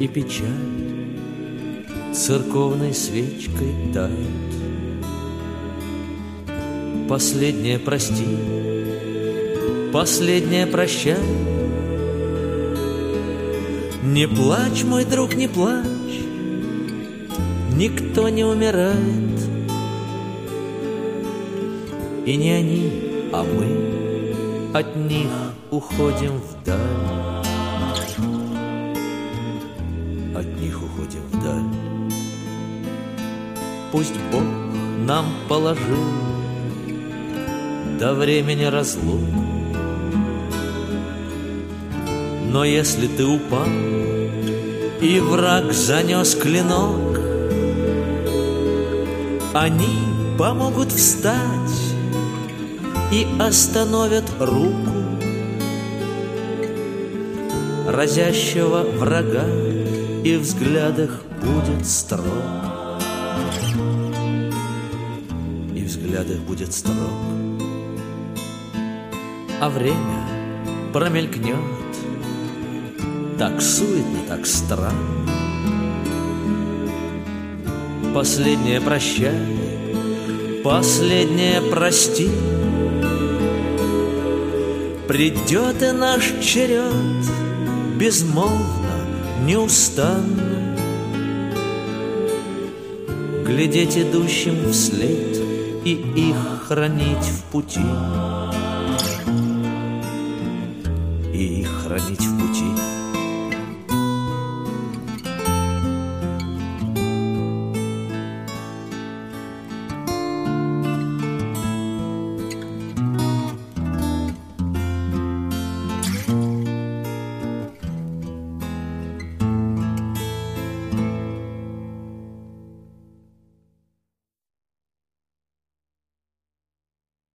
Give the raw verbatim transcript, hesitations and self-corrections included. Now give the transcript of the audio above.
и печаль церковной свечкой тают. Последнее прости, последнее прощай. Не плачь, мой друг, не плачь, никто не умирает. И не они, а мы от них уходим вдаль. От них уходим вдаль. Пусть Бог нам положил до времени разлук, но если ты упал, и враг занес клинок, они помогут встать и остановят руку разящего врага, и взгляд их будет строг, и взгляд их будет строг. А время промелькнет так суетно, так странно. Последнее прощай, последнее прости. Придет и наш черед безмолвно, неустанно глядеть идущим вслед и их хранить в пути, и их хранить в пути.